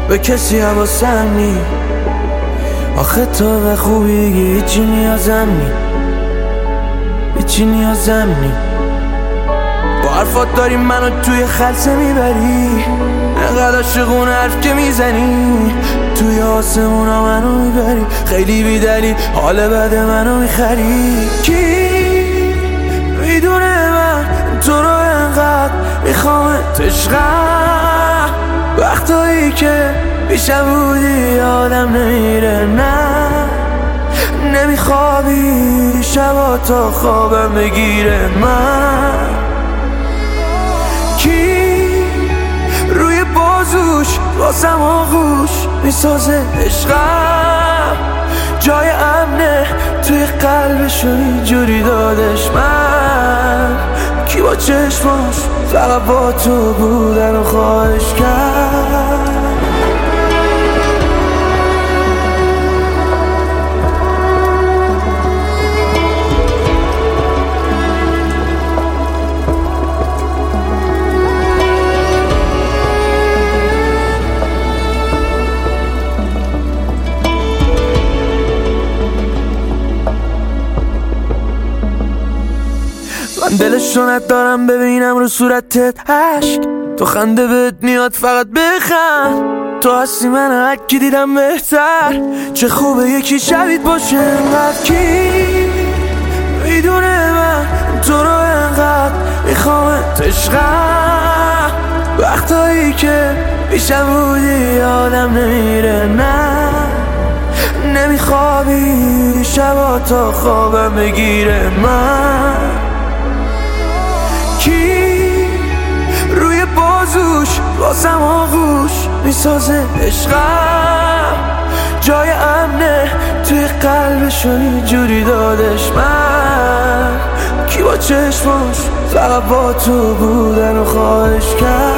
به کسی حواسم نی. آخه تو به خوبی هیچی نیازم نی، هیچی نیازم نی. با حرفات داری منو توی خلسه میبری، انقدر عاشقون حرف که میزنی، توی آسمونا منو میبری، خیلی بیدلی حال بد منو میخری. کی میدونه من تو رو انقدر میخوامت عشقم، وقتایی که پیشم بودی آدم نمیره، نه نمیخوابی شبا تا خوابم بگیره. من کی روی بازوش واسم آغوش میسازه عشقم، جای امنه توی قلبشو اینجوری دادش. من کی با چشماش فقط با تو بودن و خواهش کرد. من دلش رو ندارم ببینم رو صورتت عشق، تو خنده بهت میاد فقط بخند، تو هستی من هرکی دیدم بهتر، چه خوبه یکی شبیت باشه انقدر. کی میدونه من تو رو انقدر میخوامت عشقم، وقتایی که پیشم بودی آدم نمیره، نه نمیخوابی شبا تا خوابم بگیره. من کی روی بازوش واسم آغوش میسازه عشقم، جای امنه توی قلبشو اینجوری دادش. من کی با چشماش فقط با تو بودن و خواهش کرد.